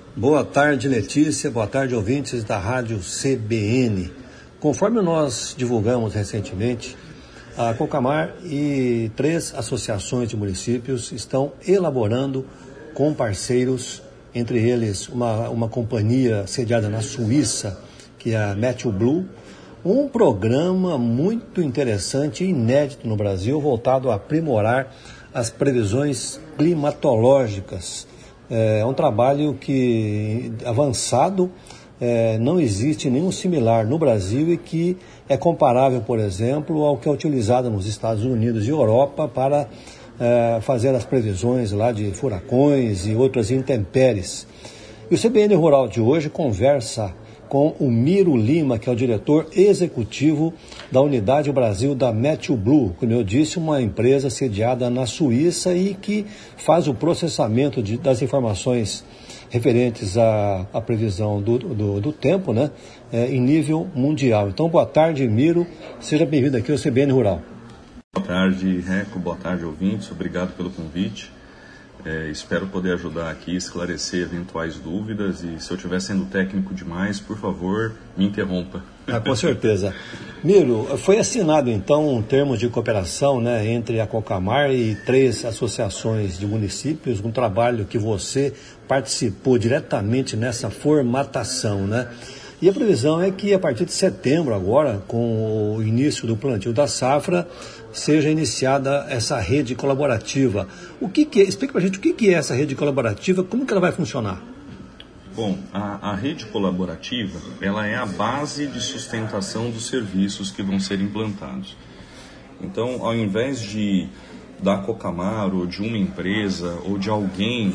Boa tarde, Letícia. Boa tarde, ouvintes da Rádio CBN. Conforme nós divulgamos recentemente, a Cocamar e 3 associações de municípios estão elaborando com parceiros, entre eles uma companhia sediada na Suíça, que é a Meteo Blue, um programa muito interessante e inédito no Brasil, voltado a aprimorar as previsões climatológicas. É um trabalho avançado, não existe nenhum similar no Brasil e que é comparável, por exemplo, ao que é utilizado nos Estados Unidos e Europa para fazer as previsões lá de furacões e outras intempéries. E o CBN Rural de hoje conversa com o Miro Lima, que é o diretor executivo da Unidade Brasil da Meteo Blue, como eu disse, uma empresa sediada na Suíça e que faz o processamento das informações referentes à previsão do tempo, né, em nível mundial. Então, boa tarde, Miro. Seja bem-vindo aqui ao CBN Rural. Boa tarde, Reco. Boa tarde, ouvintes. Obrigado pelo convite. Espero poder ajudar aqui, esclarecer eventuais dúvidas e se eu estiver sendo técnico demais, por favor, me interrompa. Com certeza. Miro, foi assinado então um termo de cooperação, né, entre a Cocamar e 3 associações de municípios, um trabalho que você participou diretamente nessa formatação, né? E a previsão é que a partir de setembro agora, com o início do plantio da safra, seja iniciada essa rede colaborativa. Explica pra gente o que é essa rede colaborativa, como que ela vai funcionar? Bom, a rede colaborativa, ela é a base de sustentação dos serviços que vão ser implantados. Então, ao invés da Cocamar ou de uma empresa ou de alguém,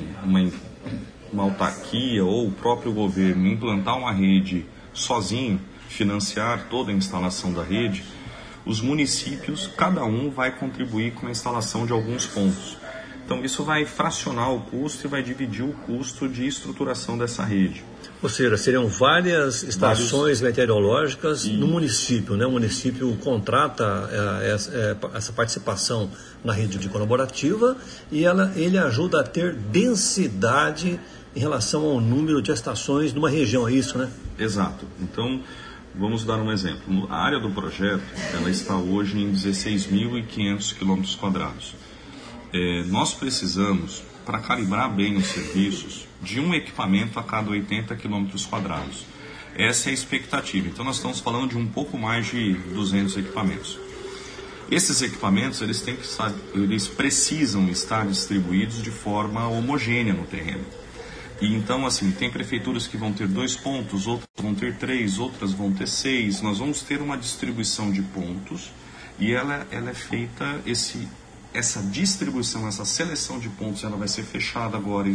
uma autarquia ou o próprio governo implantar uma rede sozinho, financiar toda a instalação da rede, os municípios, cada um vai contribuir com a instalação de alguns pontos. Então isso vai fracionar o custo e vai dividir o custo de estruturação dessa rede. Ou seja, seriam várias estações meteorológicas no município, né? O município contrata essa participação na rede de colaborativa e ele ajuda a ter densidade em relação ao número de estações numa região, é isso, né? Exato. Então, vamos dar um exemplo. A área do projeto, ela está hoje em 16.500 km². Nós precisamos, para calibrar bem os serviços, de um equipamento a cada 80 km². Essa é a expectativa. Então, nós estamos falando de um pouco mais de 200 equipamentos. Esses equipamentos, eles precisam estar distribuídos de forma homogênea no terreno. E então, assim, tem prefeituras que vão ter 2 pontos, outras vão ter 3, outras vão ter 6. Nós vamos ter uma distribuição de pontos e ela é feita, essa distribuição, essa seleção de pontos, ela vai ser fechada agora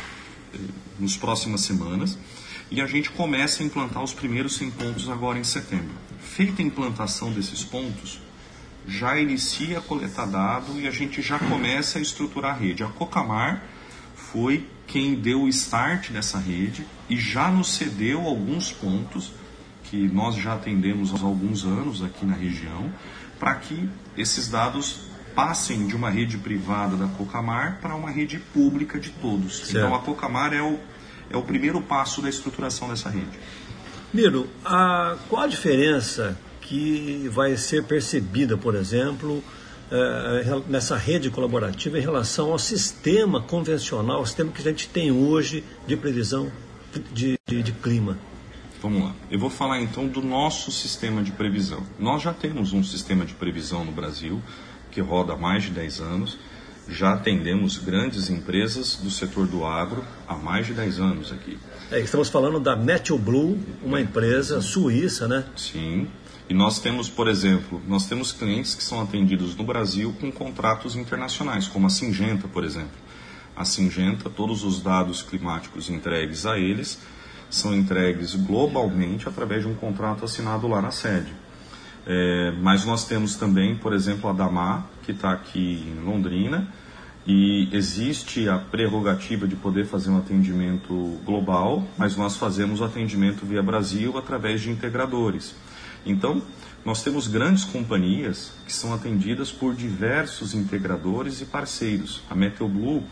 nas próximas semanas. E a gente começa a implantar os primeiros 100 pontos agora em setembro. Feita a implantação desses pontos, já inicia a coletar dado e a gente já começa a estruturar a rede. A Cocamar foi quem deu o start nessa rede e já nos cedeu alguns pontos que nós já atendemos há alguns anos aqui na região, para que esses dados passem de uma rede privada da Cocamar para uma rede pública de todos. Certo. Então a Cocamar é o primeiro passo da estruturação dessa rede. Miro, qual a diferença que vai ser percebida, por exemplo, nessa rede colaborativa em relação ao sistema convencional, o sistema que a gente tem hoje de previsão de clima? Vamos lá. Eu vou falar então do nosso sistema de previsão. Nós já temos um sistema de previsão no Brasil que roda há mais de 10 anos. Já atendemos grandes empresas do setor do agro há mais de 10 anos aqui. Estamos falando da Meteo Blue, uma empresa suíça, né? Sim. E nós temos, por exemplo, clientes que são atendidos no Brasil com contratos internacionais, como a Syngenta, por exemplo. A Syngenta, todos os dados climáticos entregues a eles são entregues globalmente através de um contrato assinado lá na sede. Mas nós temos também, por exemplo, a Damar, que está aqui em Londrina, e existe a prerrogativa de poder fazer um atendimento global, mas nós fazemos o atendimento via Brasil através de integradores. Então, nós temos grandes companhias que são atendidas por diversos integradores e parceiros. A Meteo Blue,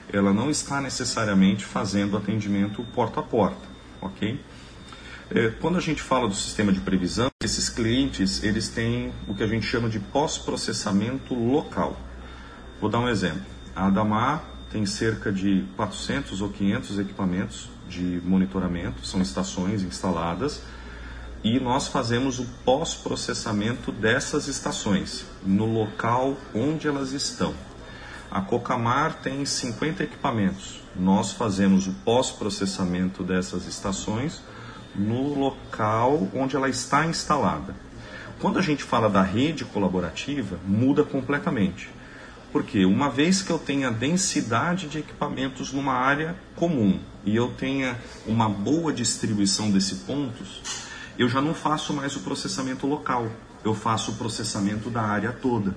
ela não está necessariamente fazendo atendimento porta a porta, ok? Quando a gente fala do sistema de previsão, esses clientes, eles têm o que a gente chama de pós-processamento local. Vou dar um exemplo. A Adamar tem cerca de 400 ou 500 equipamentos de monitoramento, são estações instaladas, e nós fazemos o pós-processamento dessas estações, no local onde elas estão. A Cocamar tem 50 equipamentos, nós fazemos o pós-processamento dessas estações no local onde ela está instalada. Quando a gente fala da rede colaborativa, muda completamente. Porque uma vez que eu tenha densidade de equipamentos numa área comum e eu tenha uma boa distribuição desses pontos, eu já não faço mais o processamento local, eu faço o processamento da área toda.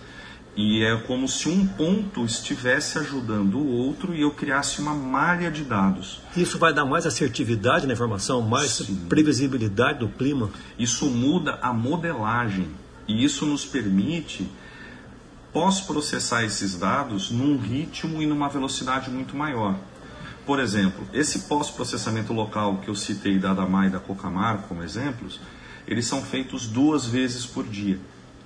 E é como se um ponto estivesse ajudando o outro e eu criasse uma malha de dados. Isso vai dar mais assertividade na informação, mais Sim. previsibilidade do clima? Isso muda a modelagem e isso nos permite pós-processar esses dados num ritmo e numa velocidade muito maior. Por exemplo, esse pós-processamento local que eu citei da Adamar e da Cocamar como exemplos, eles são feitos 2 vezes por dia.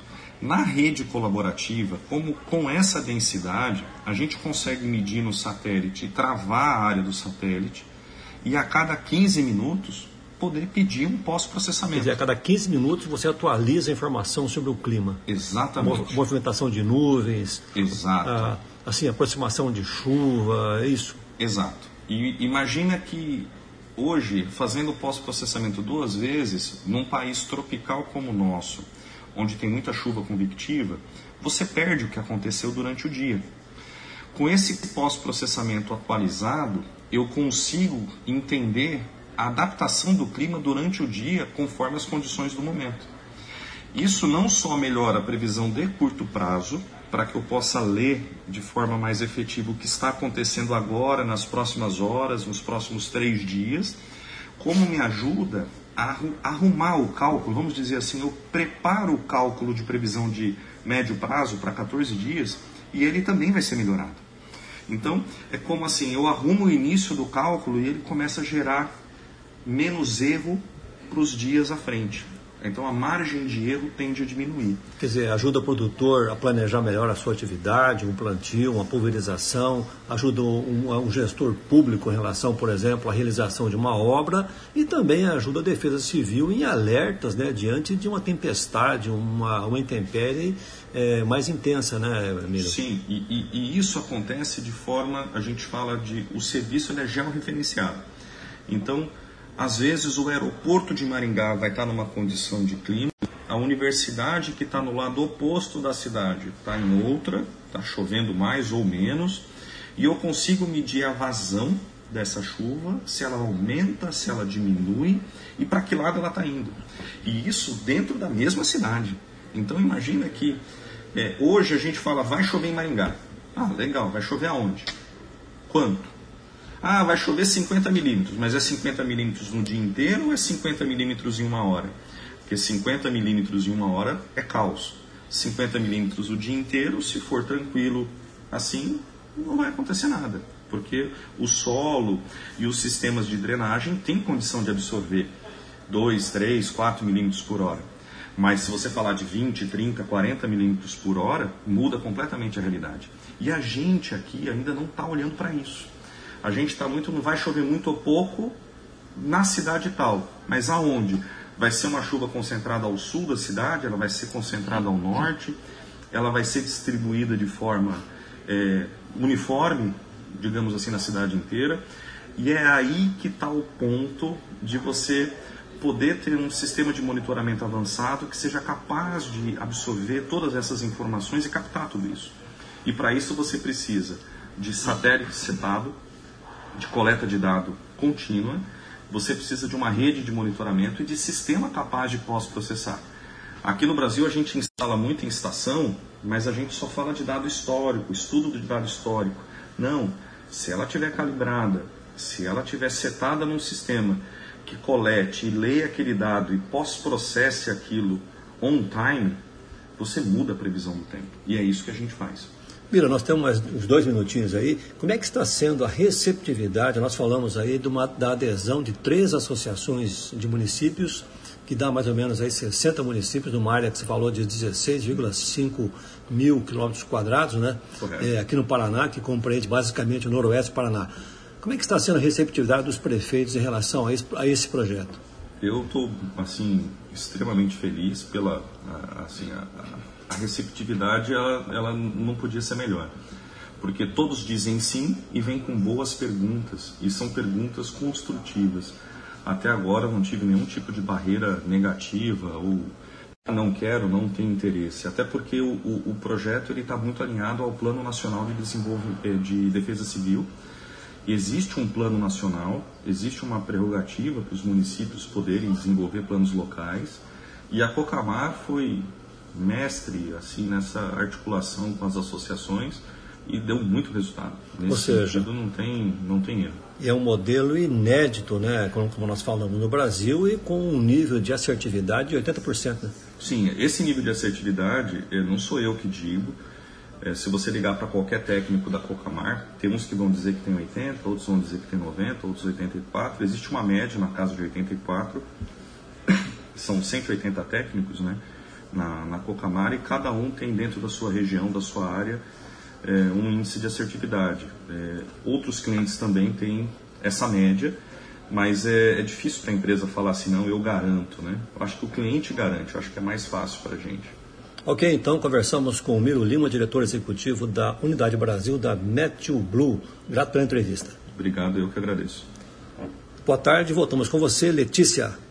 Na rede colaborativa, como com essa densidade, a gente consegue medir no satélite e travar a área do satélite e a cada 15 minutos poder pedir um pós-processamento. Quer dizer, a cada 15 minutos você atualiza a informação sobre o clima. Exatamente. Movimentação de nuvens. Exato. Aproximação de chuva, é isso? Exato. E imagina que hoje, fazendo o pós-processamento 2 vezes, num país tropical como o nosso, onde tem muita chuva convectiva, você perde o que aconteceu durante o dia. Com esse pós-processamento atualizado, eu consigo entender a adaptação do clima durante o dia conforme as condições do momento. Isso não só melhora a previsão de curto prazo, para que eu possa ler de forma mais efetiva o que está acontecendo agora, nas próximas horas, nos próximos 3 dias, como me ajuda a arrumar o cálculo, vamos dizer assim, eu preparo o cálculo de previsão de médio prazo para 14 dias e ele também vai ser melhorado. Então, é como assim, eu arrumo o início do cálculo e ele começa a gerar menos erro para os dias à frente. Então a margem de erro tende a diminuir. Quer dizer, ajuda o produtor a planejar melhor a sua atividade, um plantio, uma pulverização, ajuda um gestor público em relação, por exemplo, à realização de uma obra e também ajuda a Defesa Civil em alertas, né, diante de uma tempestade, uma intempérie mais intensa, né, Emílio? Sim, e isso acontece de forma, a gente fala de, o serviço ele é georreferenciado. Então, às vezes o aeroporto de Maringá vai estar numa condição de clima, a universidade que está no lado oposto da cidade está em outra, está chovendo mais ou menos, e eu consigo medir a vazão dessa chuva, se ela aumenta, se ela diminui e para que lado ela está indo. E isso dentro da mesma cidade. Então imagina que hoje a gente fala, vai chover em Maringá. Ah, legal, vai chover aonde? Quanto? Ah, vai chover 50 milímetros, mas é 50 milímetros no dia inteiro ou é 50 milímetros em 1 hora? Porque 50 milímetros em 1 hora é caos. 50 milímetros o dia inteiro, se for tranquilo assim, não vai acontecer nada. Porque o solo e os sistemas de drenagem têm condição de absorver 2, 3, 4 milímetros por hora. Mas se você falar de 20, 30, 40 milímetros por hora, muda completamente a realidade. E a gente aqui ainda não está olhando para isso. A gente está muito, não vai chover muito ou pouco na cidade tal, mas aonde? Vai ser uma chuva concentrada ao sul da cidade, ela vai ser concentrada ao norte, ela vai ser distribuída de forma uniforme, digamos assim, na cidade inteira, e é aí que está o ponto de você poder ter um sistema de monitoramento avançado que seja capaz de absorver todas essas informações e captar tudo isso. E para isso você precisa de satélite setado, de coleta de dado contínua, você precisa de uma rede de monitoramento e de sistema capaz de pós-processar. Aqui no Brasil a gente instala muito em estação, mas a gente só fala de dado histórico, estudo de dado histórico. Não, se ela estiver calibrada, se ela estiver setada num sistema que colete e leia aquele dado e pós-processe aquilo on time, você muda a previsão do tempo. E é isso que a gente faz. Mira, nós temos mais uns 2 minutinhos aí. Como é que está sendo a receptividade? Nós falamos aí da adesão de 3 associações de municípios, que dá mais ou menos aí 60 municípios, numa área que você falou de 16,5 mil quilômetros quadrados, né? Aqui no Paraná, que compreende basicamente o noroeste do Paraná. Como é que está sendo a receptividade dos prefeitos em relação a esse projeto? Eu estou, assim, extremamente feliz pela, assim, a receptividade, ela não podia ser melhor. Porque todos dizem sim e vêm com boas perguntas, e são perguntas construtivas. Até agora não tive nenhum tipo de barreira negativa, ou não quero, não tenho interesse. Até porque o projeto está muito alinhado ao Plano Nacional de Defesa Civil. Existe um plano nacional, existe uma prerrogativa para os municípios poderem desenvolver planos locais, e a Cocamar foi mestre assim nessa articulação com as associações e deu muito resultado. Nesse sentido, não tem erro. E é um modelo inédito, né, como nós falamos, no Brasil, e com um nível de assertividade de 80%. Né? Sim, esse nível de assertividade não sou eu que digo. Se você ligar para qualquer técnico da Cocamar, tem uns que vão dizer que tem 80, outros vão dizer que tem 90, outros 84. Existe uma média na casa de 84. São 180 técnicos, né, na Cocamar, e cada um tem dentro da sua região, da sua área, um índice de assertividade. Outros clientes também têm essa média, mas é difícil para a empresa falar assim, não, eu garanto, né? Eu acho que o cliente garante, eu acho que é mais fácil para a gente. Ok, então conversamos com o Miro Lima, diretor executivo da Unidade Brasil da Matthew Blue. Grato pela entrevista. Obrigado, eu que agradeço. Boa tarde, voltamos com você, Letícia.